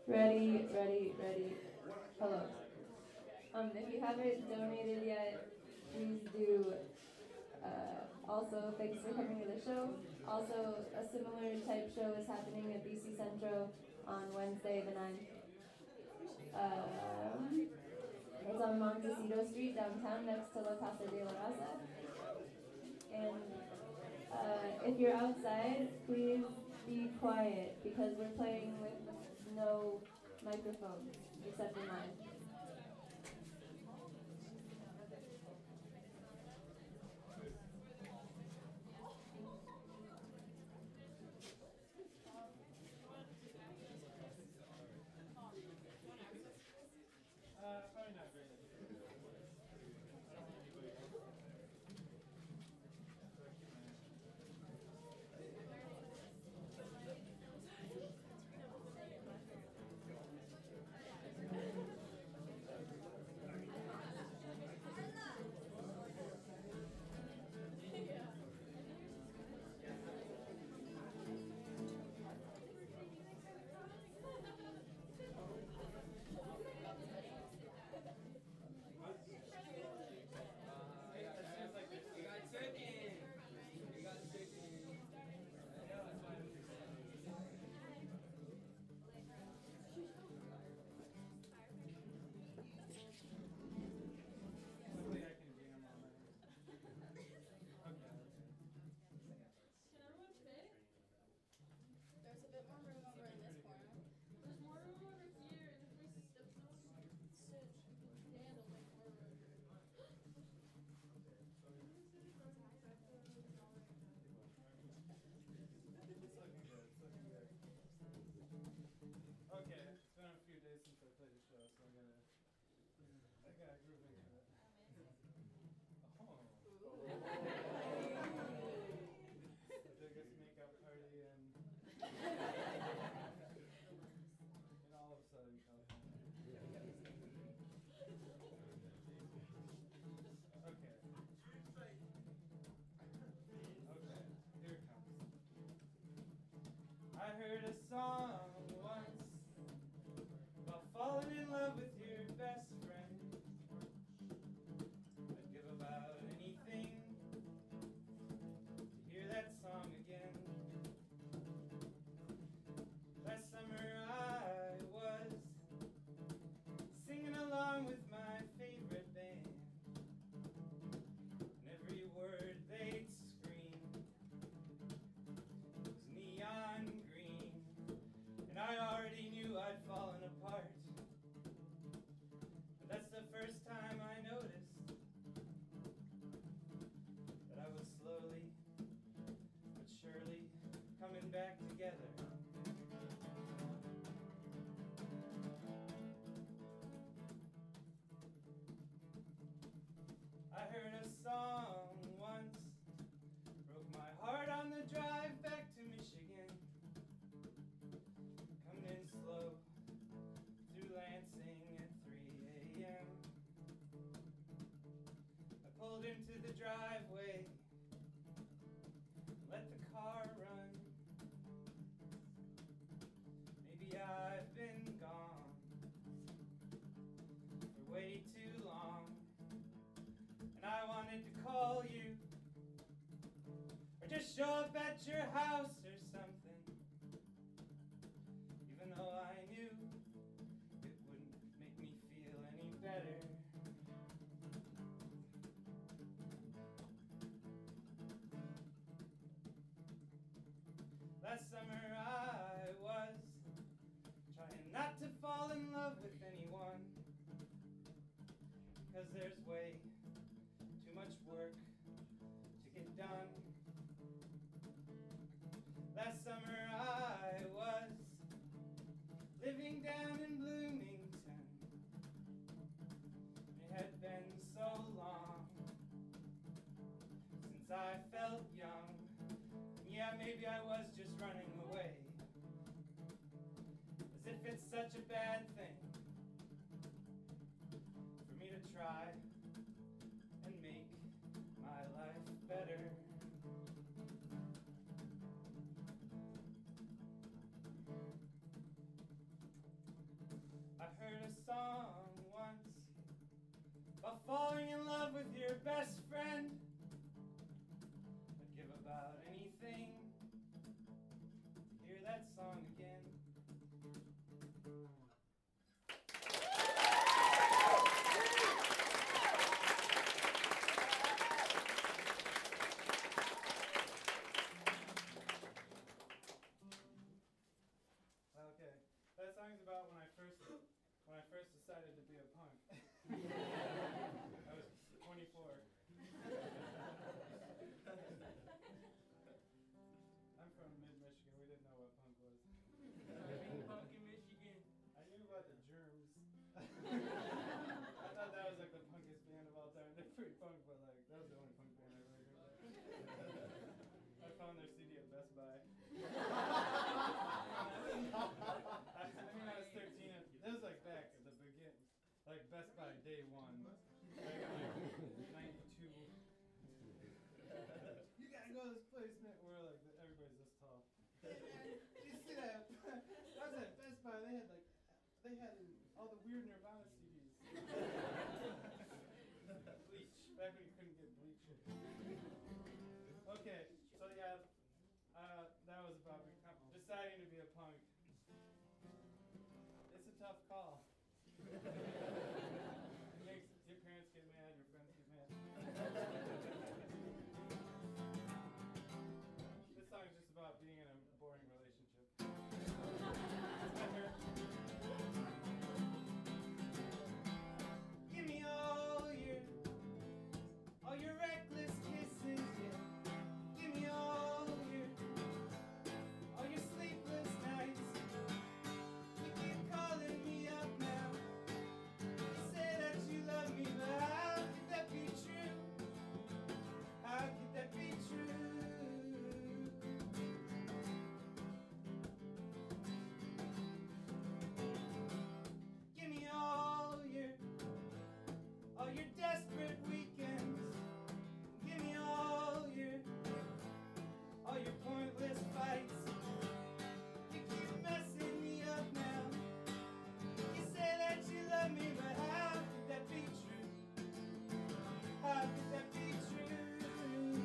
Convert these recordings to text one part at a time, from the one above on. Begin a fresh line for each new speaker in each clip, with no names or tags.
Ready, ready, ready. Hello. If you haven't donated yet, please do. Also, thanks for coming to the show. Also, a similar type show is happening at BC Centro on Wednesday the 9th. It's on Montecito Street downtown next to La Casa de la Raza. And if you're outside, please be quiet because we're playing with no microphones except for mine.
Probably not very good. I don't want anybody else. Hopefully I can jam on that. Okay.
Can everyone fit? There's a bit more room over in this corner. There's more room over here, and if we sit, stand, it'll make more room.
It's looking good. It's looking good. Okay, it's been a few days since I played the show, so I gotta groove into it. Oh. The biggest makeup party in all of Southern California. Okay. Okay, here it comes. I heard a song once about falling in love with your best friend. I'd give about anything to hear that song again. Last summer I was singing along with my favorite band, and every word they'd scream was neon green, and I already knew I'd fallen apart. But that's the first time I noticed that I was slowly but surely coming back together. I heard a song once, broke my heart on the drive back to Michigan. Coming in slow through Lansing at 3 a.m. I pulled into the driveway, let the car run. Maybe I've been gone for way too long, and I wanted to call you, or just show up at your house or something, even though I knew it wouldn't make me feel any better. Last summer I was trying not to fall in love with anyone, because there's way too much work to get done. Last summer I was living down in Bloomington. It had been so long since I felt young. Yeah, maybe I was just running away, as if it's such a bad thing for me to try and make my life better. About falling in love with your best friend. I'd give about anything to hear that song again. Okay, that song's about when I first decided to be a punk. I was 24. I'm from mid-Michigan. We didn't know what punk was.
Being punk in Michigan.
I knew about the Germs. I thought that was like the punkest band of all time. They're pretty punk, but like that was the only punk band I really heard about. I found their CD at Best Buy. I mean, I was 13. It was like back at the beginning, like Best Buy day one, like 92. You gotta go to this place, man. Where like everybody's this tall. You see that? I was at Best Buy. They had all the weird Nirvana CDs. Bleach. Back when you couldn't get Bleach. Okay, so yeah, that was about deciding to be a punk. It's a tough call. It makes your parents get mad, your friends get mad. This song is just about being in a boring relationship. Give me all your reckless kisses, yeah. Give me all your sleepless nights. You keep calling me up now. You say that you love me, but how could that be true? How could that be true? Give me all your desperate weekends. Give me all your pointless fights. You keep messing me up now. You say that you love me, but how could that be true? How could that be true?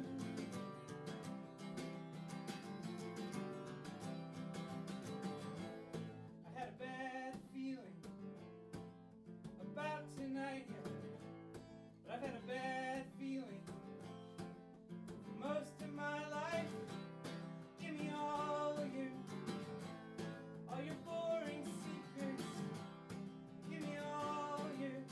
I had a bad feeling about tonight, yeah. But I've had a bad feeling most of my life. Give me all your boring secrets. Give me all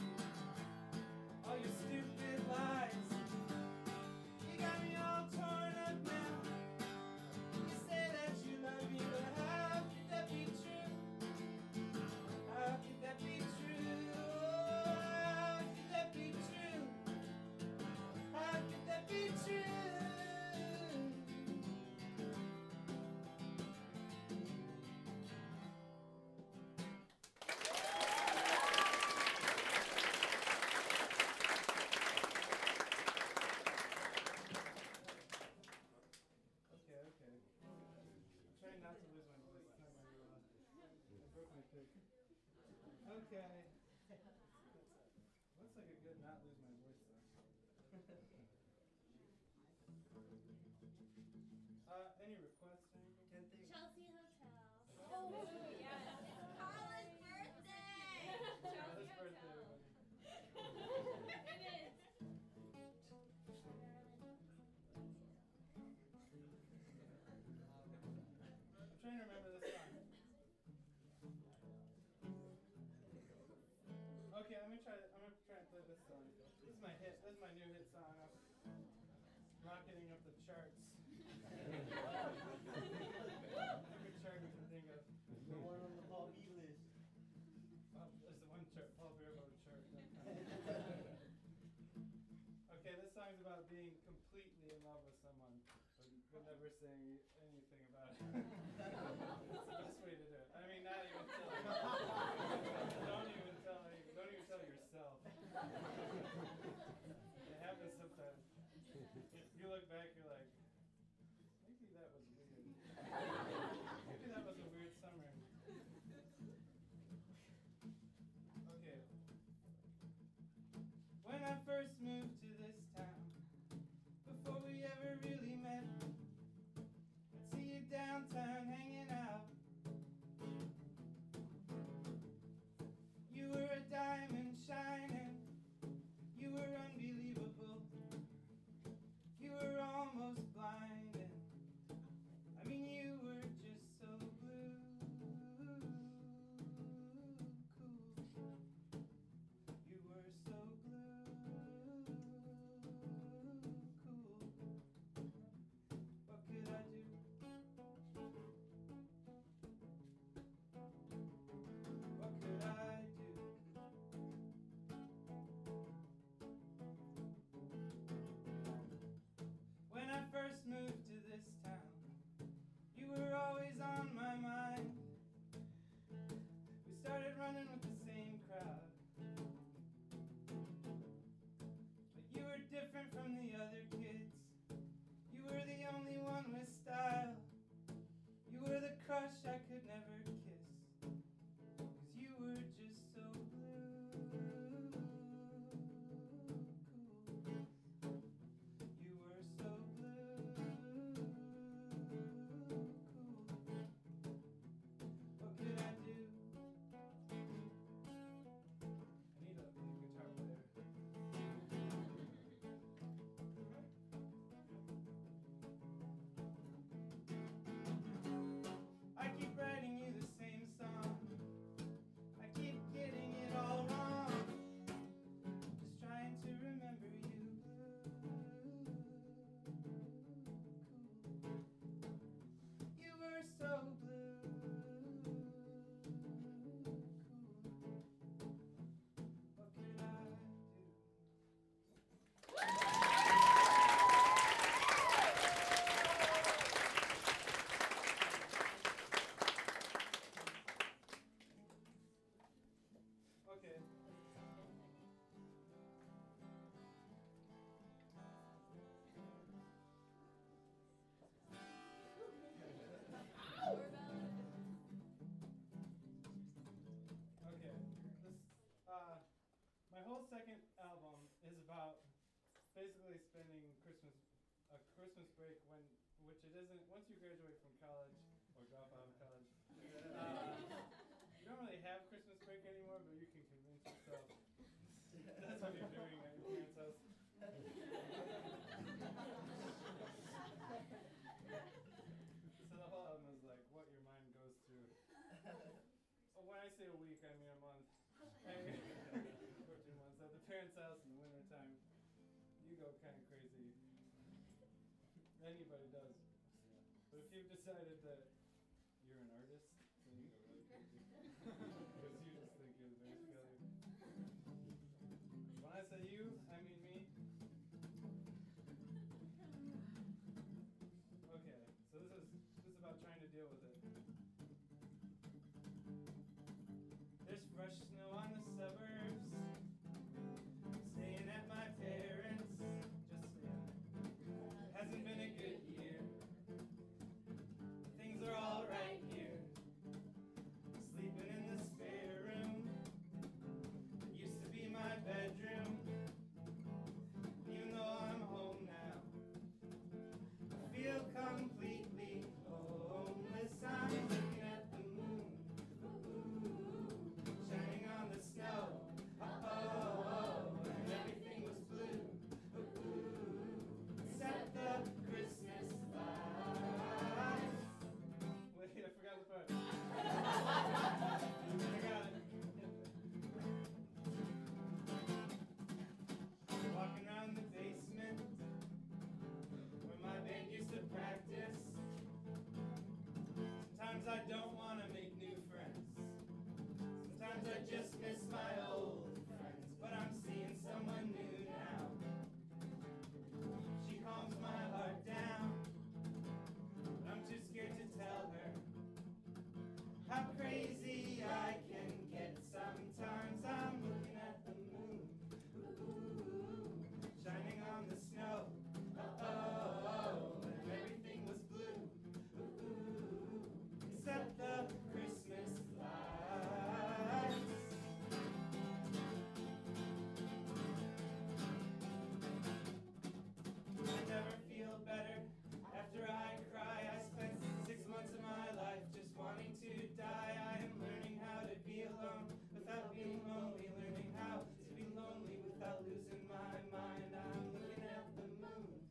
your stupid lies. You got me all torn up now. You say that you love me, but how could that be true? How could that be true? How could that be true? How could that be true? Okay. I'm trying not to lose my voice. It's not I broke my pick. Okay. Looks like a good not lose my voice though. Any requests or anything?
Can't think.
Chelsea Hotel.
Oh, yes.
It's Carla's birthday!
Happy birthday, everybody.
It is.
I'm trying to remember this song. Okay, I'm gonna try and play this song. This is my hit. This is my new hit song. I'm rocketing up the charts. Every chart we can think of.
The one on the Paul B list.
There's the one chart, Paul Beerbohm chart. Okay, this song's about being completely in love with someone, but never saying anything about it. That's the best way to do it. I mean, not even tell. Don't even tell yourself. It happens sometimes. You look back, you're like, maybe that was weird. Maybe that was a weird summer. Okay. break which it isn't, once you graduate from college or drop out of college, you don't really have Christmas break anymore, but you can convince yourself that's what you're doing at your parents' house. So the whole album is like what your mind goes through. When I say a week, I mean a month. For 2 months at the parents' house in the wintertime, you go kind of crazy. Anybody does. But if you've decided that you're an artist, then you go really crazy. Because you just think you're the biggest failure. When I say you, I mean me. Okay, so this is about trying to deal with it. There's fresh snow on the suburbs. Staying at my parents', just saying. Hasn't been a good year. Things are all right here. Sleeping in the spare room. It used to be my bedroom. Even though I'm home now, I feel completely homeless. I'm looking at the moon, shining on the snow. Oh, and everything was blue. Except the Christmas lights. Wait, I forgot the part. I got it. Walking around the basement where my band used to practice. Sometimes I don't want to make new friends. Sometimes I just miss my old friends. But I'm seeing someone new now. She calms my heart down. But I'm too scared to tell her how crazy I can get. Sometimes I'm looking at the moon, shining on the snow. Oh, and everything was blue, except the Christmas lights. I never feel better after I cry. I spent 6 months of my life just wanting to die. I am learning how to be alone without being lonely. Learning how to be lonely without losing my mind. I'm looking at the moon,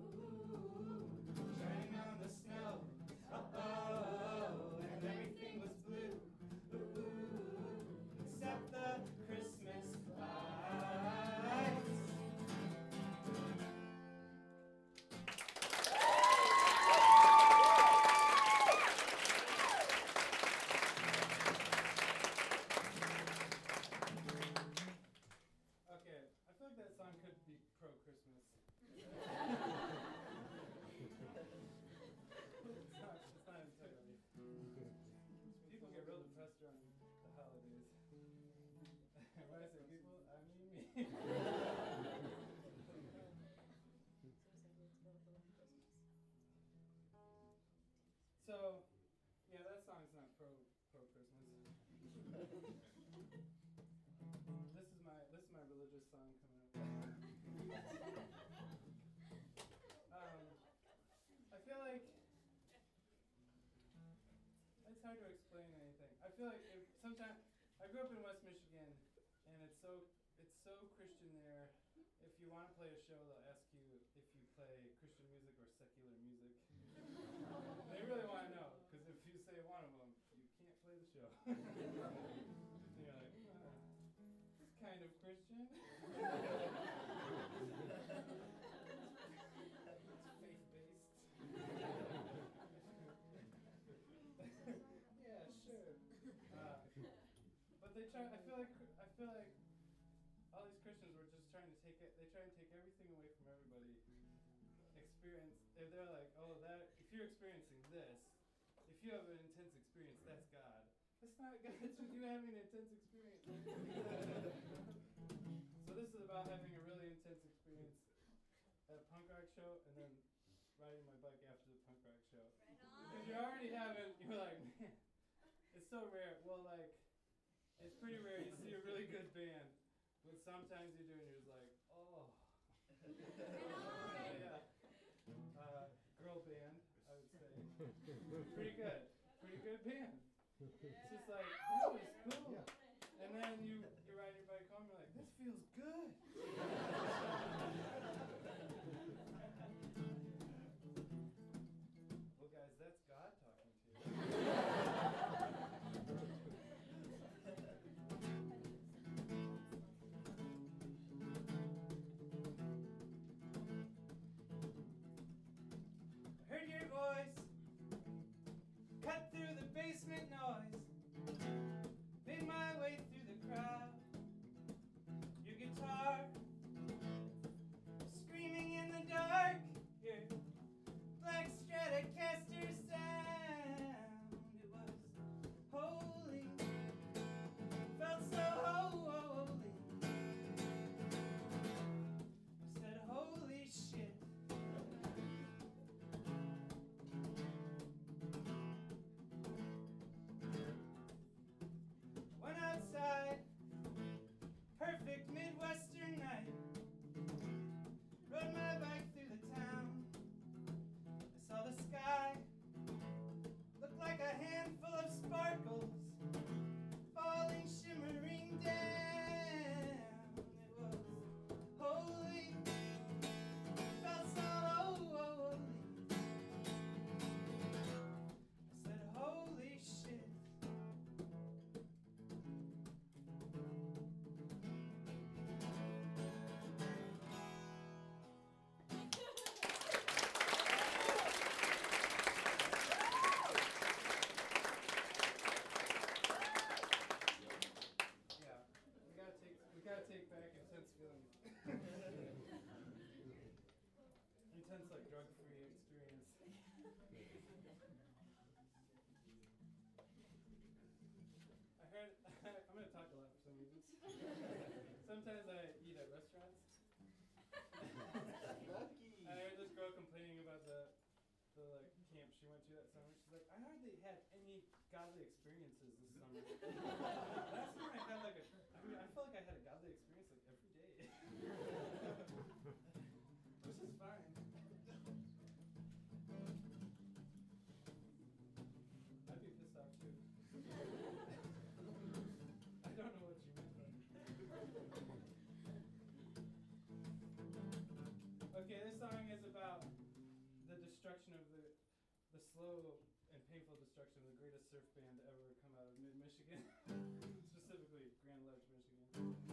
shining on the snow. Oh, and everything was blue, except the Christmas lights. Okay, I feel like that song could be pro-Christmas. It's not entirely. People get real depressed during the holidays. When I say people, I mean me. So, yeah, that song's not pro-Christmas. This is my religious song coming up. I feel like it's hard to explain anything. I feel like sometimes I grew up in West Michigan, and it's so Christian there. If you want to play a show, they'll ask you if you play Christian music or secular music. They really want to know, because if you say one of them, you can't play the show. And you're like, it's kind of Christian. It's faith-based. Yeah, sure. But they try. I feel like all these Christians were just trying to take it. They try and take everything away from everybody. If they're like, oh, that. If you're experiencing this, if you have an intense experience, that's God. That's not God. It's just you having an intense experience. So this is about having a really intense experience at a punk rock show, and then riding my bike after the punk rock show.
Right on.
If you already haven't, you're like, man, it's so rare. Well, like, it's pretty rare you see a really good band, but sometimes you do, and you're just like, oh.
Right on.
Yeah. favorite band. It's just like, that was cool. And then you ride your bike home, you're like, this feels good. Well, guys, that's God talking to you. I heard your voice cut through the basement noise. Made my way through the crowd. Your guitar screaming in the dark. Your black Stratocaster sound. It was holy. Felt so holy. I said, holy shit. Went outside, perfect Midwestern night. Rode my bike through the town. I saw the sky, looked like a handful of sparkles, falling, shimmering down. It was holy, felt so holy. I said, holy shit. Yeah, we gotta take back intense feelings. Intense, like, drug-free experience. I heard, I'm gonna talk a lot for some reason. Sometimes I eat at restaurants.
Lucky.
I heard this girl complaining about the like camp she went to that summer. She's like, I hardly had any godly experiences this summer. Last summer I had like I felt like I had a godly experience like every day. Which is fine. I'd be pissed off too. I don't know what you meant by Okay, this song is about the destruction of the slow and painful destruction of the greatest surf band to ever come out of mid-Michigan. Specifically, Grand Ledge, Michigan.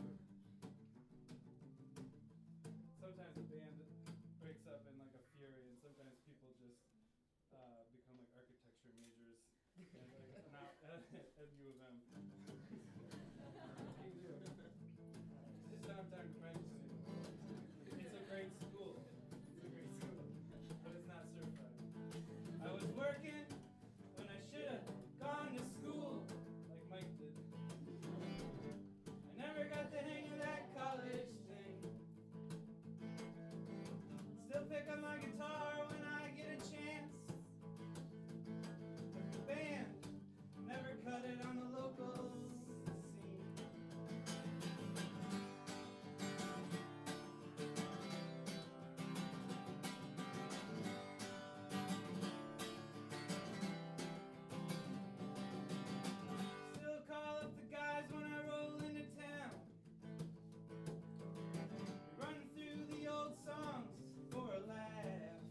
Sometimes a band breaks up in like a fury, and sometimes people just become like architecture majors and like not at U of M. They do. It's downtown Cranston. It's a great school. It's a great school, but it's not certified. I was working when I should have gone to school, like Mike did. I never got the hang of that college thing. Still pick up my guitar when I get a chance. But the band never cut it on the local scene. Still call up the guys when I roll into town. We run through the old songs for a laugh.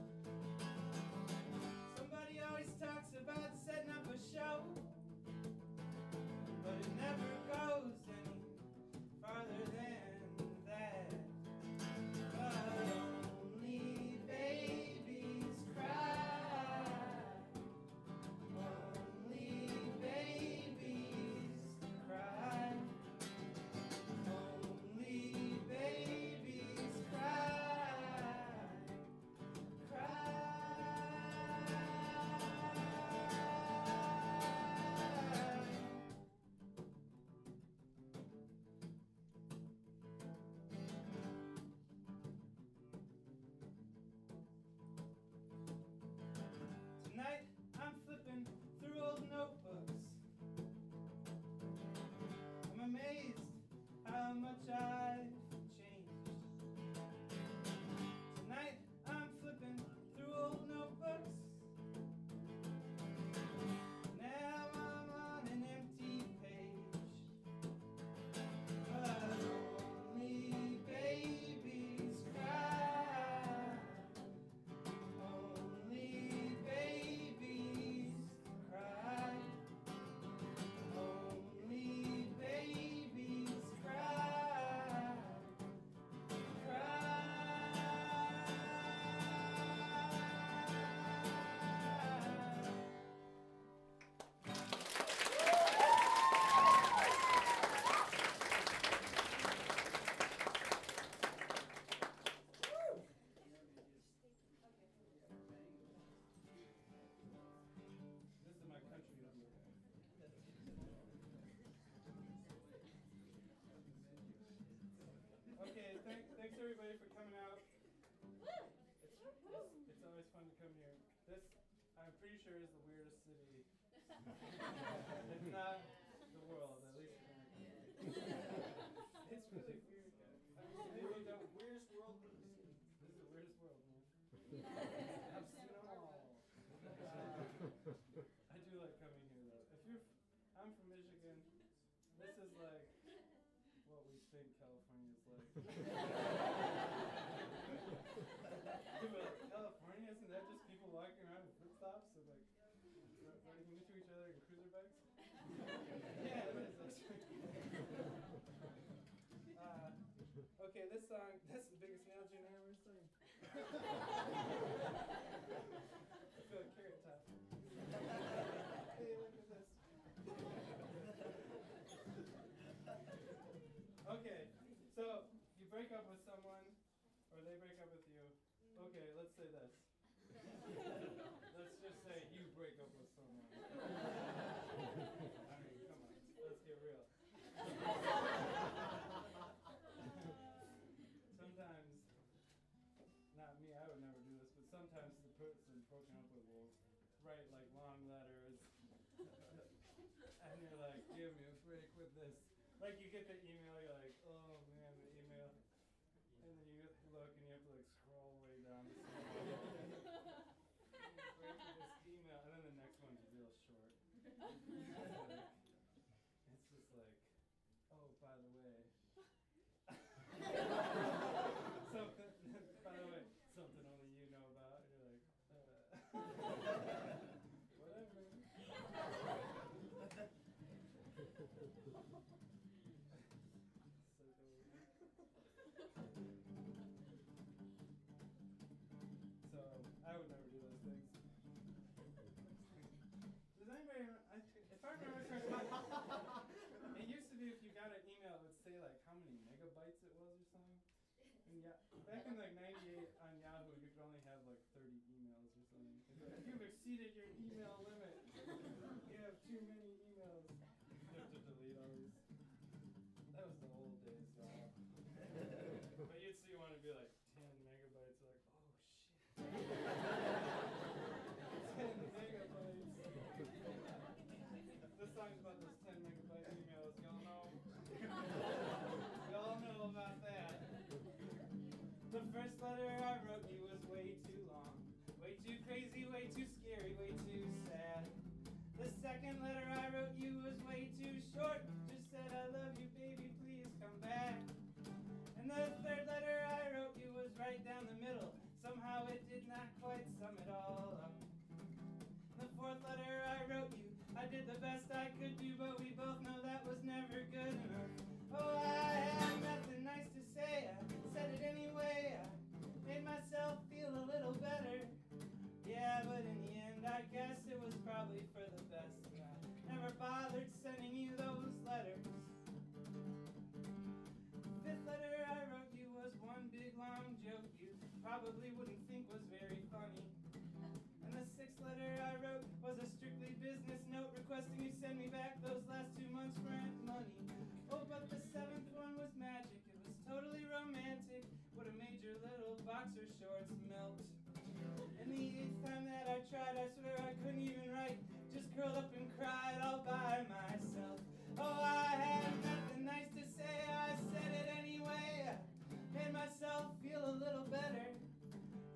Somebody always talks about setting up a show, but it never goes any farther than that. But only babies cry. Only babies cry. Only babies cry. Cry. Tonight I'm flipping through old notebooks. I'm amazed how much I've changed. Tonight I'm flipping through old notebooks. And sure is the weirdest city. If not the world, at least America. It's really weird, guys. I mean, maybe the weirdest world we've seen. This is the weirdest world, man. I've seen them all. I do like coming here, though. I'm from Michigan. This is like what we think California is like. California, isn't that just people walking around with flip flops and like running into each other in cruiser bikes? Yeah, it is. Okay, this song, that's the biggest nail June ever sing. I feel like Carrot Top. Hey, look at this. Okay, so you break up with someone, or they break up with you. Okay, let's say this. Let's just say you break up with someone. I mean, come on, let's get real. Sometimes, not me, I would never do this, but sometimes the person broken up with will write like long letters, and you're like, give me a break with this. Like you get the email, you're like, oh man, the email, and then you look and you have to like scroll way down to see break with this email, and then the next one's real short. It's just like, oh, by the way. By the way, something only you know about. And you're like, whatever. So I would never do those things. Does anybody? If I remember correctly, it used to be if you got an email, it would say like how many megabytes it was or something. And yeah, back in like '98 on Yahoo, you could only have like 30 emails or something. Like, you've exceeded your email limit. You have too many emails. You have to delete all these. That was the old days, y'all. But you'd see one to be like 10 megabytes, like, oh shit. 10 megabytes. This song's about those 10 megabyte emails, y'all know? Y'all know about that. The first letter I wrote you was way too long, way too crazy, way too scary, way too sad. The second letter I wrote you was way too short, just said I love you baby, please come back. And the third letter I wrote you was right down the middle, somehow it did not quite sum it all up. The fourth letter I wrote you, I did the best I could do, but we both know that was never good enough. Oh, I had nothing nice to say, I said it anyway, I made myself feel a little better. Yeah, but in the end, I guess it was probably for the best. I never bothered sending you those letters. Fifth letter I wrote you was one big long joke you probably wouldn't think was very funny. And the sixth letter I wrote was a strictly business note requesting you send me back those last 2 months' rent money. Oh, but the seventh one was magic. It was totally romantic. Would have made your little boxer shorts melt. And the eighth time that I tried, I swear I couldn't even write. Just curled up and cried all by myself. Oh, I had nothing nice to say. I said it anyway. I made myself feel a little better.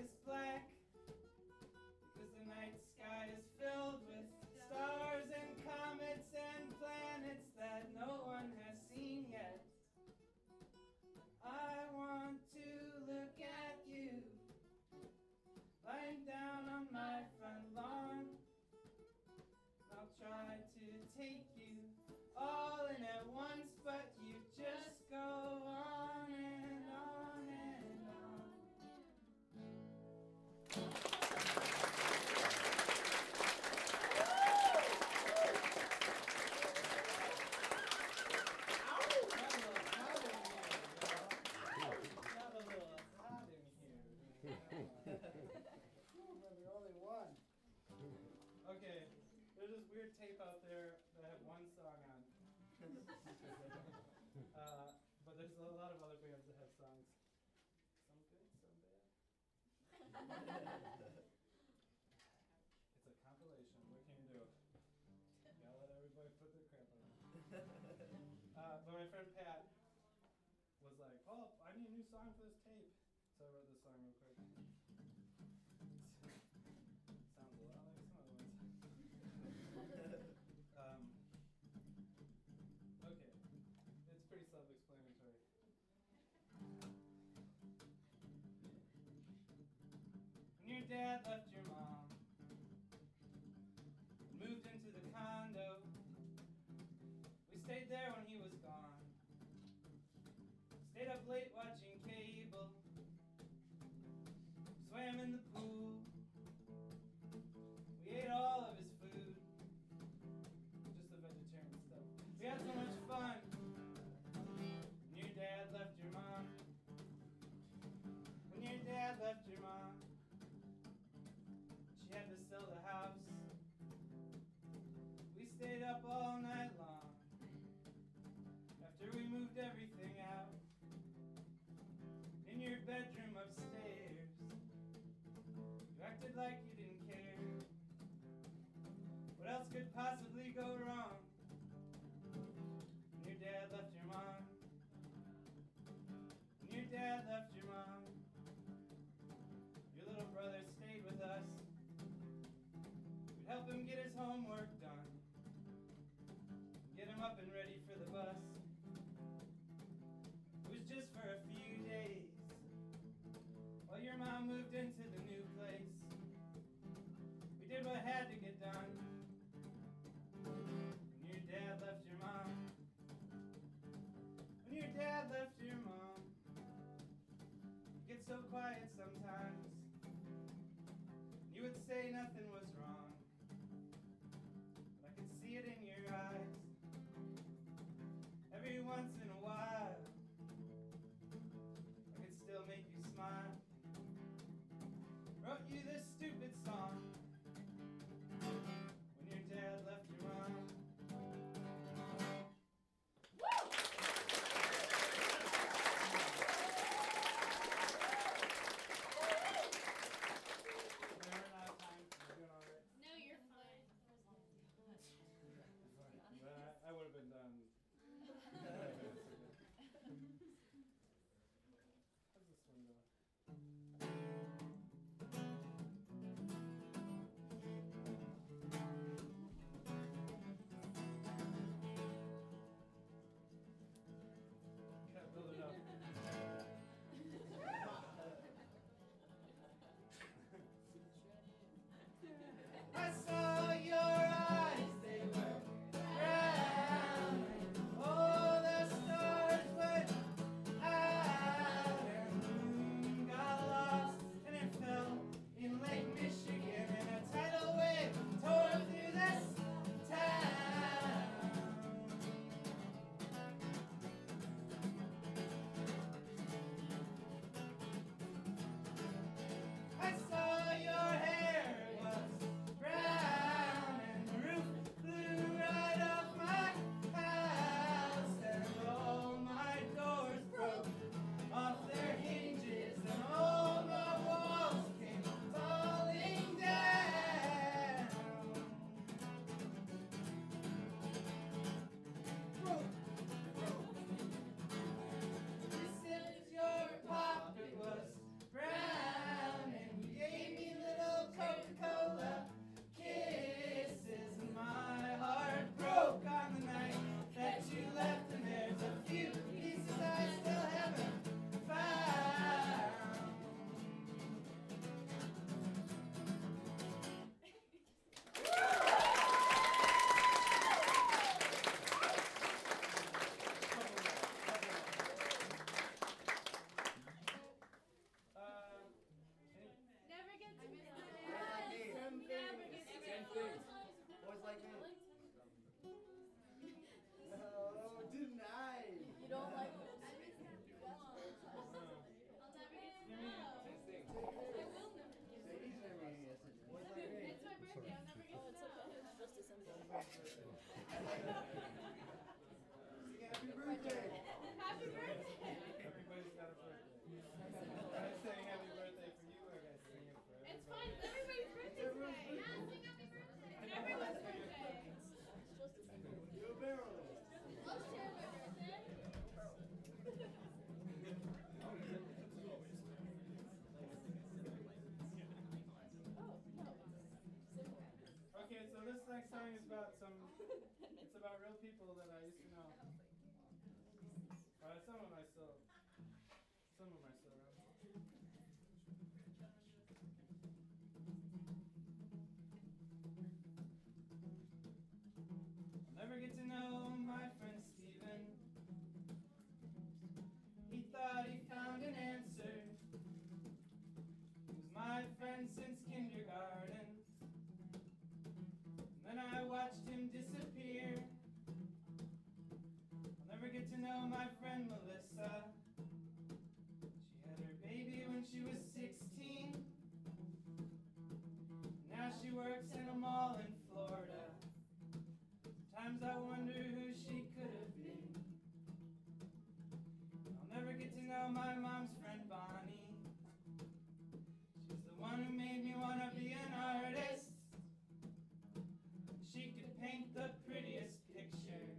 is black, because the night sky is filled with stars and comets and planets that no one has seen yet. I want to look at you, lying down on my front lawn. I'll try to take you all in at once, but you just go on and on and on.
We're only one.
Okay, there's this weird tape out there that I have one song on. But there's a lot of other bands that have songs. Some good, some bad. It's a compilation. What can you do? Gotta let everybody put their crap on it. But my friend Pat was like, "Oh, I need a new song for this tape." So I wrote this song real quick. Sounds a lot like some other ones. Okay, it's pretty self-explanatory. When your dad left your mom and moved into the condo, we stayed there when he was gone. Stayed up late watching cable, swam in the pool. We ate all of his food, just the vegetarian stuff. We had so much fun. When your dad left your mom, when your dad left your mom, she had to sell the house. We stayed up all night long after we moved everything out. In your bedroom upstairs, you acted like you didn't care. What else could possibly go wrong? When your dad left your mom, when your dad left your mom, your little brother stayed with us. We'd help him get his homework done, get him up and ready for the bus. It was just for a few days, while your mom moved into the new place. We did what had to get done. When your dad left your mom, when your dad left your mom, you get so quiet sometimes. You would say nothing was wrong, but I could see it in your eyes. Every once in a while, I could still make you smile. Wrote you this stupid song when your dad left your mom.
No, you're fine.
I would have been done. How's this one going? Gotta build it up. I saw your eyes, they were brown. Oh, the stars went out and the moon got lost, and it fell in Lake Michigan, and a tidal wave tore through this town. I saw your hair was brown, and the roof blew right off my house, and all my doors broke off their hinges, and all my walls came falling down. You said your pocket was brown, and next song is about it's about real people that I used to know. Some of them I still know. I'll never get to know my friend Steven. He thought he found an answer. He was my friend since kindergarten. And then I watched him disappear. I'll never get to know my friend Melissa. She had her baby when she was 16. Now she works in a mall in Florida. Sometimes I wonder who she could have been. I'll never get to know my mom's friend Bonnie. She's the one who made me want to be an artist. She could paint the prettiest pictures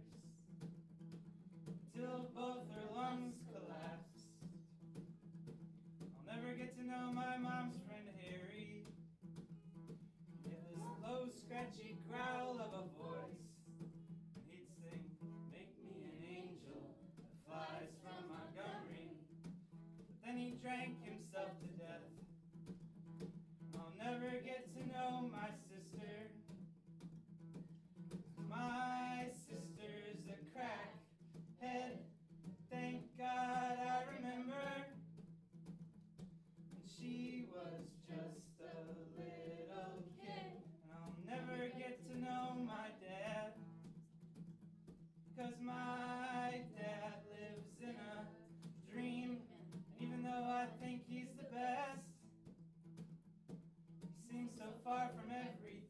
till both her lungs collapsed. I'll never get to know my mom's friend Harry. He had this low, scratchy growl of a voice. He'd sing, "Make me an angel that flies from Montgomery." But then he drank himself to death. I'll never get to know my sister. My sister's a crackhead. Thank God I remember when she was just a little kid. And I'll never get to know my dad, 'cause my dad lives in a dream. And even though I think he's the best, he seems so far from everything.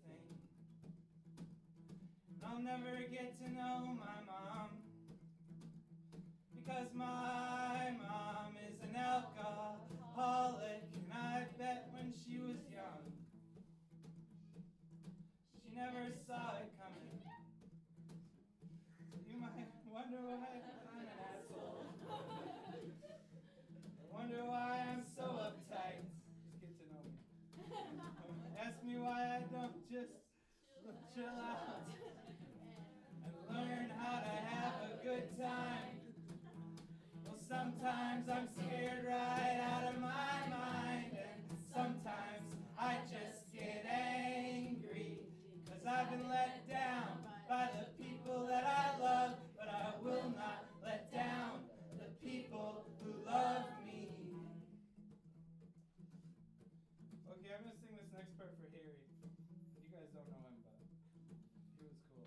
I'll never get to know my mom, because my mom is an alcoholic. And I bet when she was young, she never saw it coming. So you might wonder why I'm an asshole. I wonder why I'm so uptight. Just get to know me. Ask me why I don't just chill out and learn how to have a good time. Well, sometimes I'm scared right out of my mind, and sometimes I just get angry, 'cause I've been let down by the people that I love, but I will not let down the people who love me. Okay, I'm gonna sing this next part for Harry. You guys don't know him, but he was cool.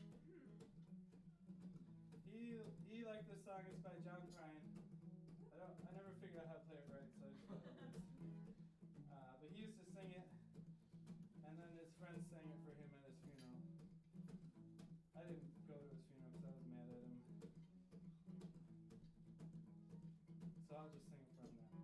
He liked this song. It's by John Prine. I never figured out how to play it right, so I just thought it was. But he used to sing it, and then his friends sang it for him at his funeral. I didn't go to his funeral because I was mad at him. So I'll just sing it from that.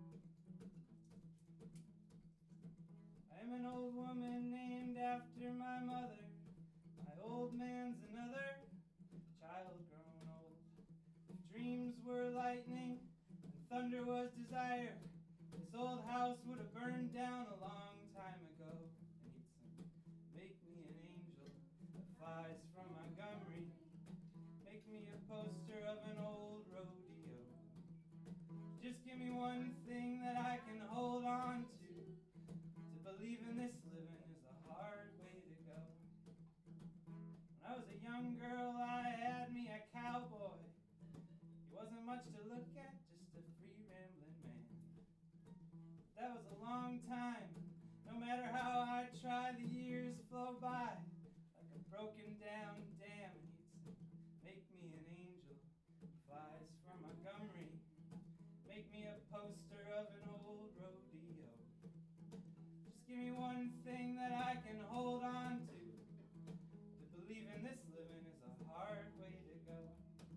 I am an old woman named after my mother. My old man's another child grown old. If dreams were lightning and thunder was desire, this old house would have burned down a long time ago. And he'd sing, "Make me an angel that flies from Montgomery. Make me a poster of an old rodeo. Just give me one thing that I can hold on to. To believe in this living is a hard way to go. When I was a young girl, I had me a cowboy. He wasn't much to look at, just a free rambling man. But that was a long time. No matter how I try, the years flow by like a broken down dam. And he'd say, "Make me an angel that flies from Montgomery. Make me a poster of an old rodeo. Just give me one thing that I can hold on to. To believe in this living is a hard way to go."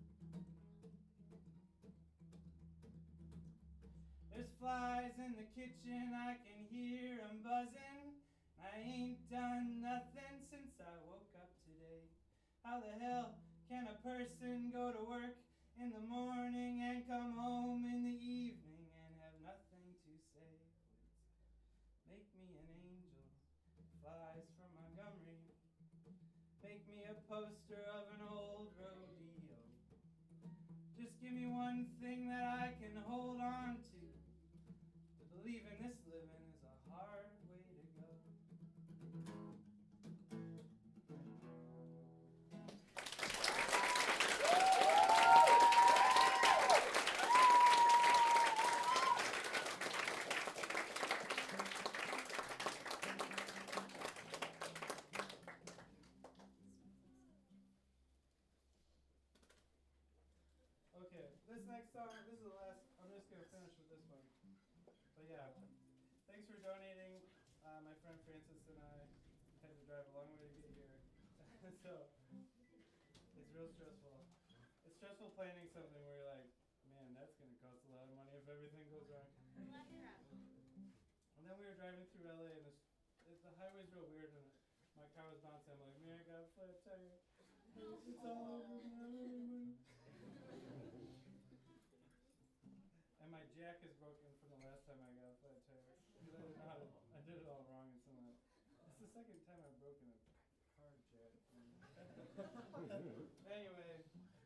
There's flies in the kitchen, I can hear 'em buzzing. I ain't done nothing since I woke up today. How the hell can a person go to work in the morning and come home in the evening and have nothing to say? Make me an angel that flies from Montgomery. make me a poster of an old rodeo. Just give me one thing that I can hold on to. To believe in this living is a hard way to go. Okay, this next song, this is the last, I'm just going to finish with this one. But yeah, thanks for donating. My friend Francis and I had to drive a long way to get here. So, it's real stressful. It's stressful planning something where you're like, man, that's going to cost a lot of money if everything goes wrong. And then we were driving through LA and the highway's real weird and my car was bouncing. I'm like, man, I got a flat tire. It's all over. And my jack is broken from the last time I got a flat tire. I did it all wrong and somehow. It's the second time I've broken a car jack. Anyway.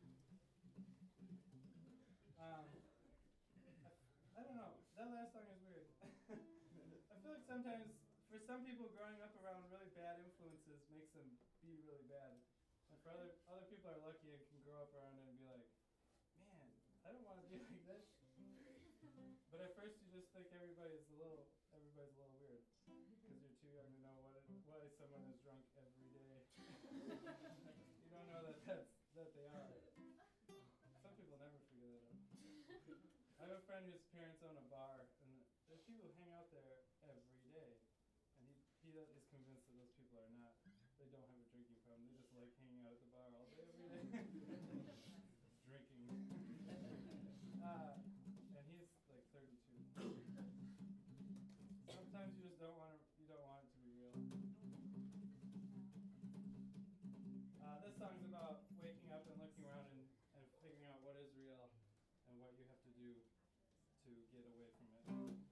I don't know. That last song is weird. I feel like sometimes, for some people, growing up around really bad influences makes them be really bad. And for other people are lucky and can grow up around it and be like, man, I don't want to be like this. But at first you just think everybody's a little weird because you're too young to know why someone is drunk every day. You don't know that they are. Some people never figure that out. I have a friend whose parents own a bar, and there's people who hang out there every day, and he is convinced that those people they don't have a drinking problem. They just like hanging out at the bar all day every day, drinking. And he's like 32. Sometimes you just don't want it to be real. This song's about waking up and looking around and figuring out what is real and what you have to do to get away from it.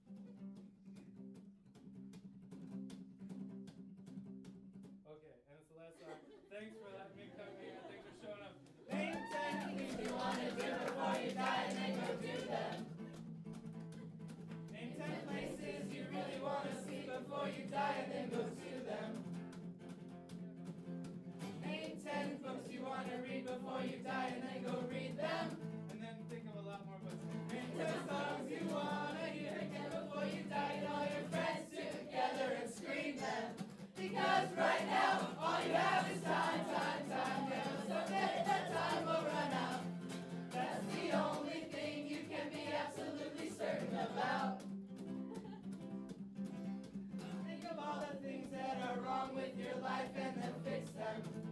Okay, and it's the last song. Thanks for letting me come here. Thanks for showing up. Name 10 things you want to do before you die and then go do them. Name 10 places you really want to see before you die and then go to them. Name 10 books you want to read before you die and then go read them. And then think of a lot more books. Name 10 songs you want to hear again before you die and all your friends together and scream them. Because right now, all you have is time. Yeah, someday that time will run out. That's the only thing you can be absolutely certain about. Think of all the things that are wrong with your life and then fix them.